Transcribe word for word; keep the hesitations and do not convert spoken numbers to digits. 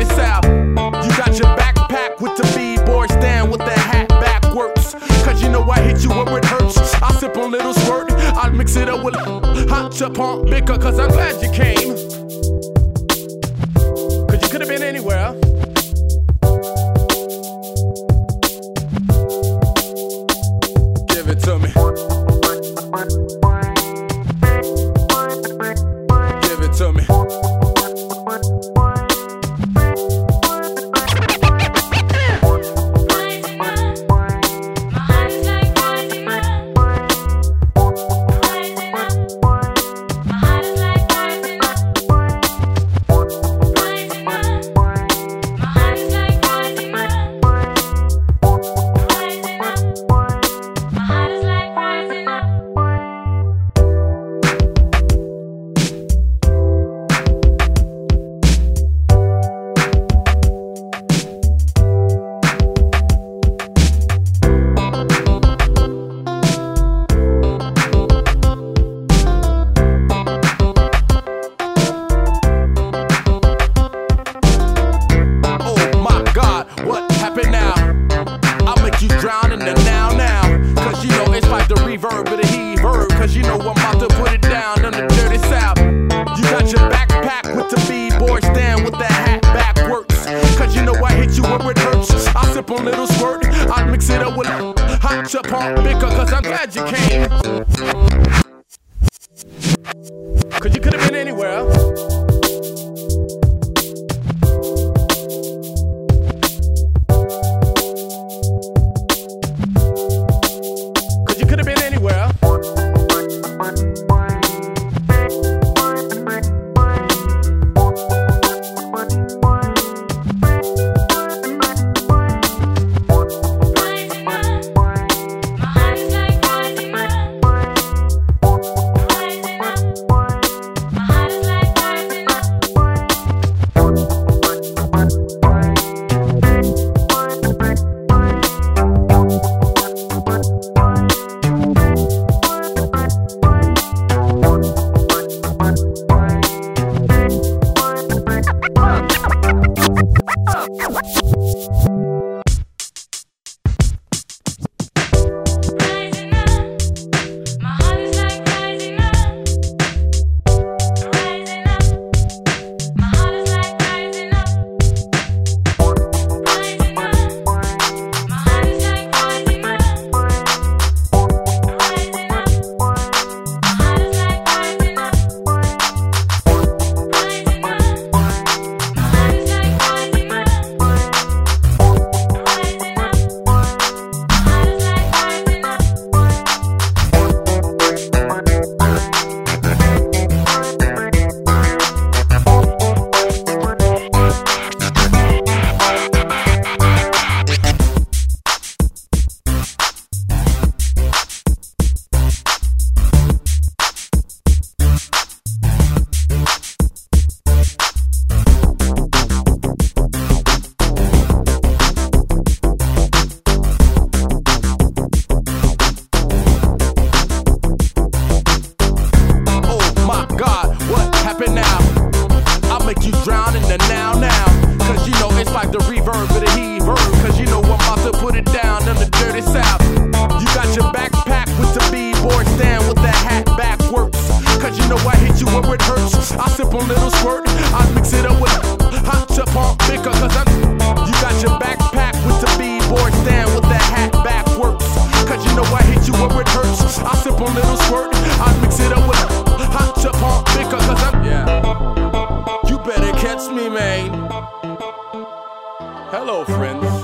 dirty south. You got your backpack with the B-boy stand with the hat backwards. Cause you know I hit you where it hurts. I sip on little squirt, I'll mix it up with hot chop on bicker. Cause I'm glad you came. Cause you could have been anywhere. Give it to me. Give it to me. Drown in the now now. Cause you know it's like the reverb of the he verb. Cause you know I'm about to put it down on the dirty south. You got your backpack with the B-boy stand with the hat backwards. Cause you know I hit you where it hurts. I sip on little squirt, I mix it up with hot chop on bicker. Cause I'm glad you came. Cause you could have been anywhere. Drown in the now now. Cause you know it's like the reverb of the he verb. Cause you know I'm about to put it down on the dirty south. You got your backpack with the B-boy stand with the hat backwards. Cause you know I hit you where it hurts. I sip on little squirt, I mix it up with hot chop on bicker. Cause I'm You got your backpack with the B-boy stand with the hat backwards. Cause you know I hit you where it hurts. I sip on little squirt, I mix it up with hot chop on bicker. Cause I'm Yeah You better catch me, man. Hello, friends.